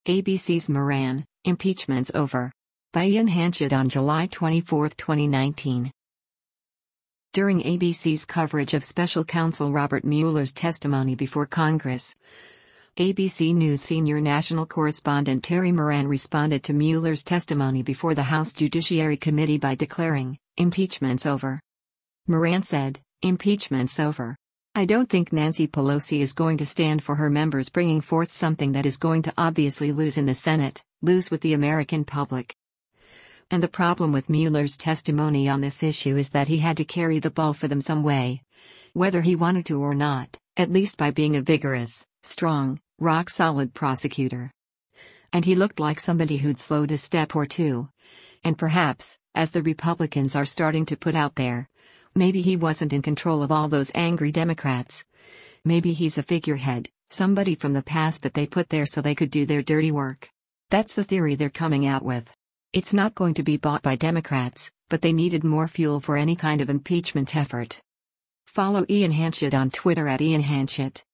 ABC's Moran, Impeachment's Over. By Ian Hanchett on July 24, 2019. During ABC's coverage of special counsel Robert Mueller's testimony before Congress, ABC News senior national correspondent Terry Moran responded to Mueller's testimony before the House Judiciary Committee by declaring, "Impeachment's over." Moran said, "Impeachment's over. I don't think Nancy Pelosi is going to stand for her members bringing forth something that is going to obviously lose in the Senate, lose with the American public. And the problem with Mueller's testimony on this issue is that he had to carry the ball for them some way. Whether he wanted to or not, at least by being a vigorous, strong, rock-solid prosecutor. And he looked like somebody who'd slowed a step or two. And perhaps, as the Republicans are starting to put out there, maybe he wasn't in control of all those angry Democrats. Maybe he's a figurehead, somebody from the past that they put there so they could do their dirty work. That's the theory they're coming out with. It's not going to be bought by Democrats, but they needed more fuel for any kind of impeachment effort." Follow Ian Hanchett on Twitter @IanHanchett.